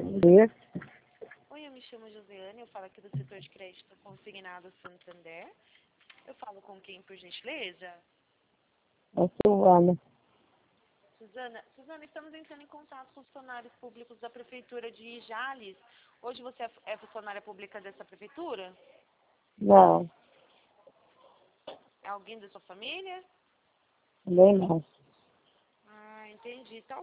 Dia. Oi, eu me chamo Josiane, eu falo aqui do setor de crédito consignado Santander. Eu falo com quem, por gentileza? É Silvana. Suzana, estamos entrando em contato com os funcionários públicos da Prefeitura de Jales. Hoje você é funcionária pública dessa prefeitura? Não, É alguém da sua família? também não. Ah, entendi. Tá